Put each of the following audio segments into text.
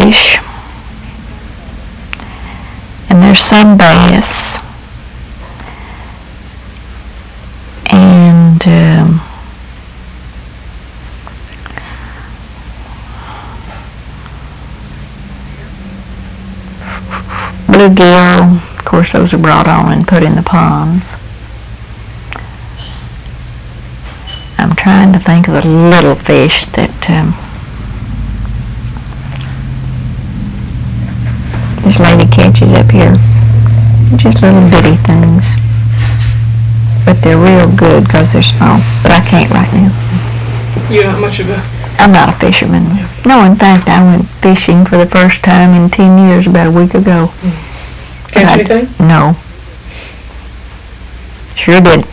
fish, and there's some bass, and bluegill. Of course, those are brought on and put in the ponds. I'm trying to think of the little fish that this lady catches up here. Just little bitty things. But they're real good because they're small. But I can't right now. You're not much of a... I'm not a fisherman. No, in fact, I went fishing for the first time in 10 years about a week ago. Catch anything? No. Sure did.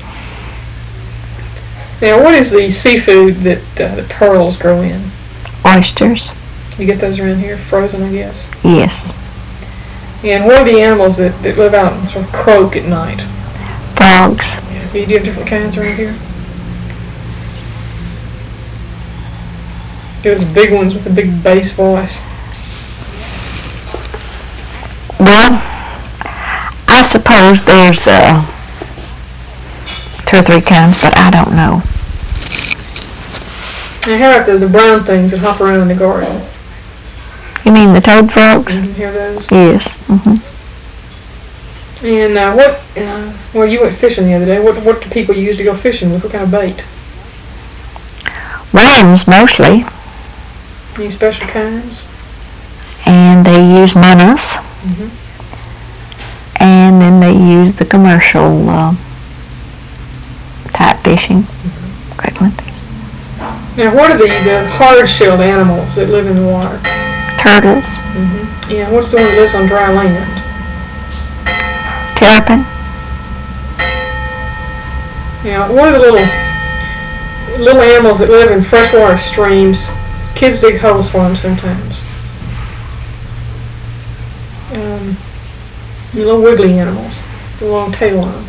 Now, what is the seafood that the pearls grow in? Oysters. You get those around here, frozen, I guess? Yes. And what are the animals that live out and sort of croak at night? Frogs. Do you have different kinds around here? Those big ones with the big bass voice. Well, I suppose there's 2 or 3 kinds, but I don't know. Now, how about the brown things that hop around in the garden? You mean the toad frogs? You hear those? Yes. Mm-hmm. And well, you went fishing the other day. What do people use to go fishing with? What kind of bait? Worms, mostly. Any special kinds? And they use minnows. Mm-hmm. And then they use the commercial type fishing equipment. Now, what are the hard-shelled animals that live in the water? Turtles. Mm-hmm. Yeah, what's the one that lives on dry land? Terrapin. Now, what are the little animals that live in freshwater streams? Kids dig holes for them sometimes. Little wiggly animals, with a long tail on them.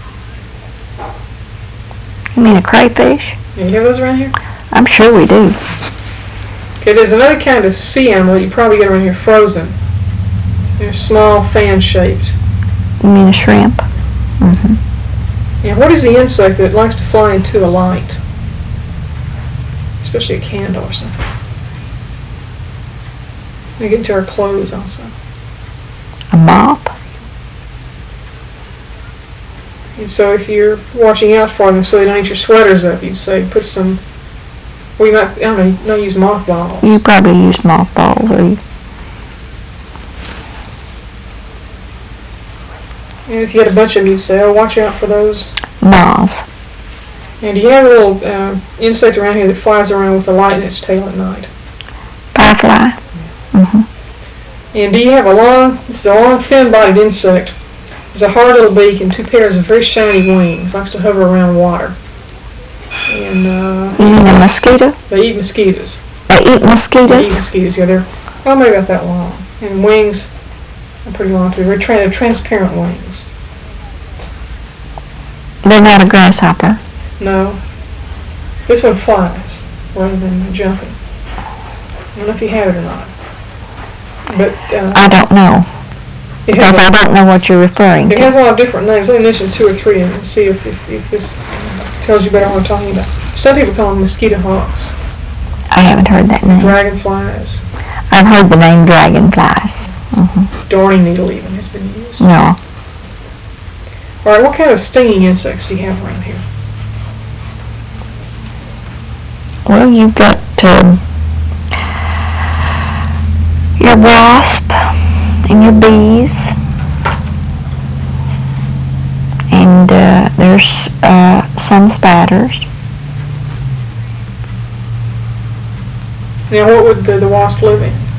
You mean a crayfish? Yeah, you have those around here? I'm sure we do. Okay, there's another kind of sea animal that you probably get around here, frozen. They're small, fan-shaped. You mean a shrimp? Mm-hmm. Now, what is the insect that likes to fly into a light? Especially a candle or something. We get into our clothes also. A moth? And so if you're watching out for them so they don't eat your sweaters up, you'd say put some, well, you might, I don't know, don't use mothballs. You probably use mothballs, or you... And if you had a bunch of them, you'd say, oh, watch out for those. Moths. And do you have a little insect around here that flies around with a light in its tail at night? Firefly. Mm-hmm. And do you have it's a long, thin-bodied insect. It's a hard little beak and 2 pairs of very shiny wings. Likes to hover around water. And you mean a mosquito? They eat mosquitoes. They eat mosquitoes? They eat mosquitoes, yeah. They're maybe about that long. And wings are pretty long too. They're transparent wings. They're not a grasshopper. No. This one flies rather than jumping. I don't know if you have it or not. But I don't know. Because I don't know what you're referring to. It has a lot of different names. Let me mention 2 or 3 and see if this tells you better what I'm talking about. Some people call them mosquito hawks. I haven't heard that name. Dragonflies. I've heard the name dragonflies. Mm-hmm. Darning needle even has been used. No. All right, what kind of stinging insects do you have around here? Well, you've got your wasp and your bees, and there's some spiders. Now, what would the wasp live in?